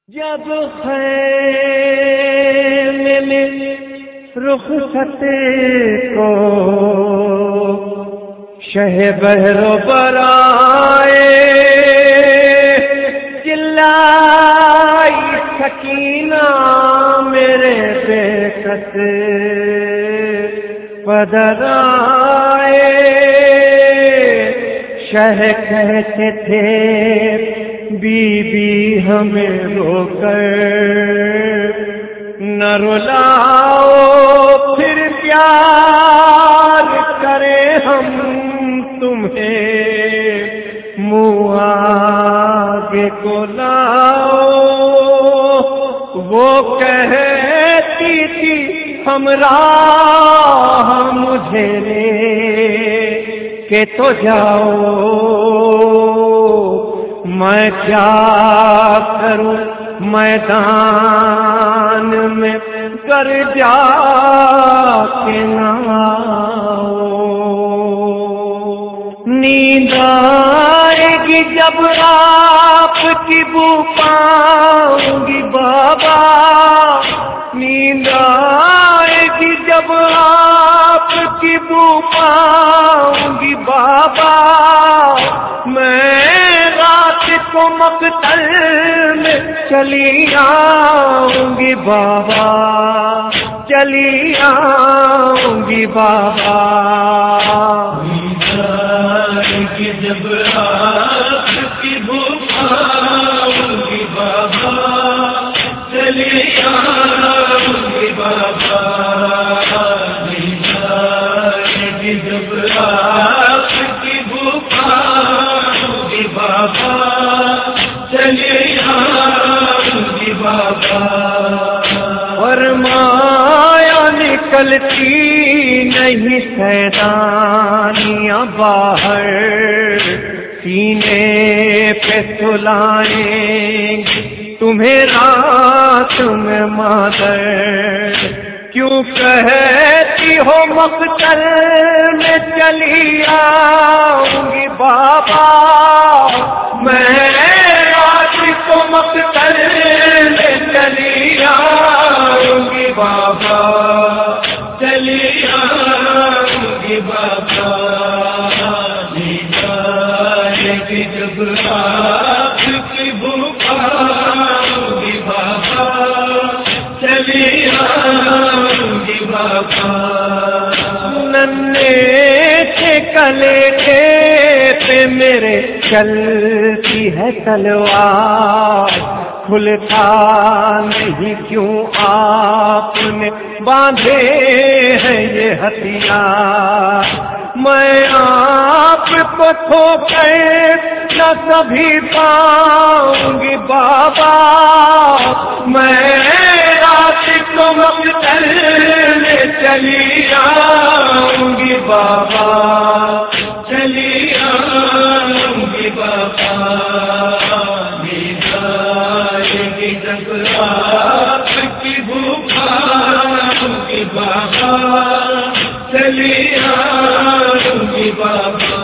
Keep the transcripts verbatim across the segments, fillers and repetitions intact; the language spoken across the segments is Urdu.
جب خیمے میں رخصت کو شہ بحر و برائے چلائی سکینہ میرے بے کس پدرائے شہ کہتے تھے بی بی ہمیں رو کر نہ رلاؤ پھر پیار کرے ہم تمہیں منہ آگے کو لاؤ وہ کہتی تھی ہمراہ مجھے لے کہ تو جاؤ میں کیا کروں میدان میں کر جا کے نہ نیند آئے گی جب آپ کی بو پاؤں گی بابا نیند آئے گی جب آپ کی بو پاؤں گی بابا میں رات کو مقتل میں چلی آؤں گی بابا چلی آؤں گی بابا جب آپ کی بو پاؤں گی بابا چلی آؤں گی بابا جب آپ کی بو پاؤں گی بابا چلی آؤں گی بابا فرمایا نکلتی نہیں سیدانیاں باہر سینے پہ سلائیں گی تمہیں رات میں مادر کیوں کہتی ہو مقتل میں چلی آؤں گی بابا میں رات کو مقتل میں چلی آؤں گی بابا چلی آؤں گی بابا جب آپ کی بھوکاؤں گی بابا چلی آؤں گی بابا ننھے سے کلے پہ میرے چلتی ہے تلوار کھلتا نہیں کیوں آپ نے باندھے ہیں یہ ہتھیار میں آپ کو کھو کر نہ کبھی پاؤں گی بابا میں رات کو مقتل میں چلی آؤں گی بابا چلی آؤں گی بابا جب آپ کی بھوکاؤں گی بابا چلی آؤں گی بابا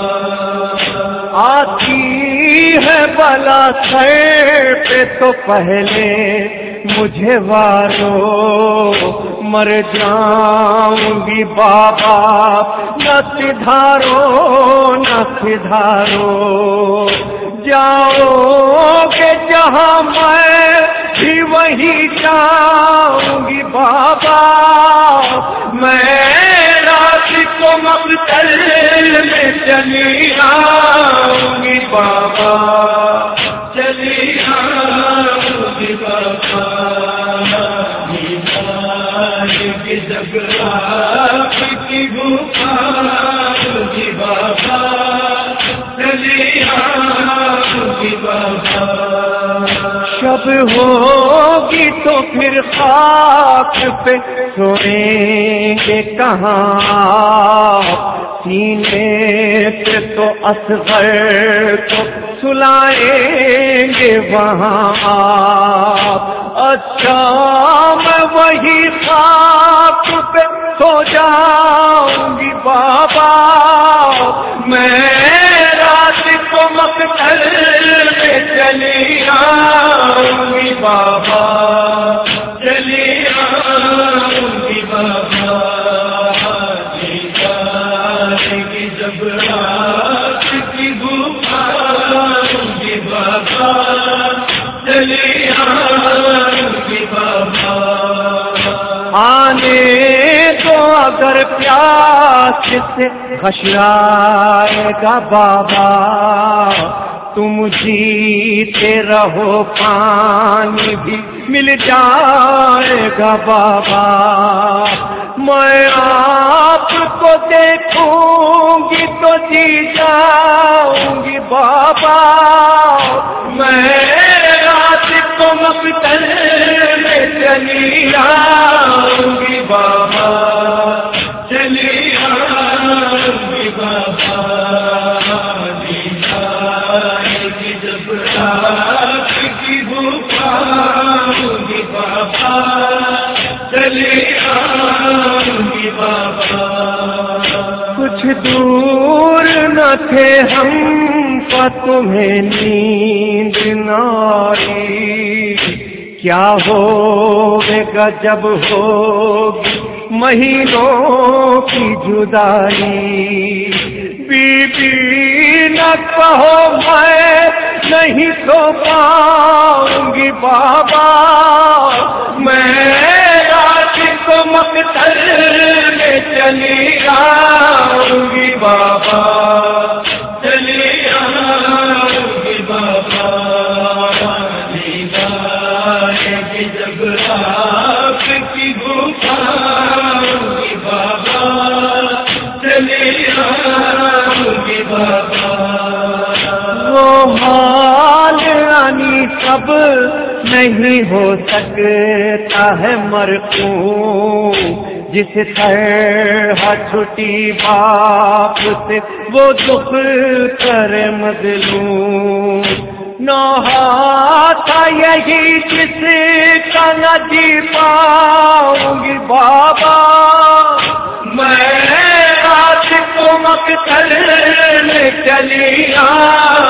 آتی ہے بلا سر پہ تو پہلے مجھے وارو مر جاؤں گی بابا نہ سدھارو نہ سدھارو جاؤ گے جہاں میں بھی وہی جاؤں گی بابا میں رات کو مقتل میں چلی آؤں گی بابا چلی آؤں گی بابا جب آپ کی بھوکاؤں گی بابا چلی آؤں گی بابا شب ہوگی تو پھر خاک پہ سوئیں گے کہاں سینے پہ تو اصغر کو سلائیں گے وہاں آپ اچھا میں وہی خاک پہ سو جاؤں گی بابا میں رات کو مقتل میں چلی آؤں گی بابا چلی آؤں گی بابا، آنے تو اگر پیاس سے خشرائے گا بابا، تم جیتے رہو پانی بھی مل جائے گا بابا، میں آپ کو دیکھوں گی تو جی جاؤں گی بابا، میں رات کو مقتل میں چلی آؤں گی بابا، چلی آؤں گی بابا، جب رات کی بھوک آؤں گی بابا، چلی آؤں گی بابا، کچھ دور نہ تھے ہم کا تمہیں نیند نہ آئی، کیا ہوگا جب ہوگی مہینوں کی جدائی، بی بی نہ کہو میں نہیں سو پاؤں گی بابا، میں رات کو مقتل میں چلی آؤں گی بابا، چلی آؤں گی بابا، جب رات کی بھوک آؤں گی بابا، چلی آؤں گی بابا، وہ حال آنی سب نہیں ہو سکتا ہے مرقوم، جس طرح چھٹی باپ سے وہ دکھ کر مظلوم، نوحہ تھا یہی جس کا نہ جی پاؤں گی بابا، میں رات کو مقتل میں چلی آؤں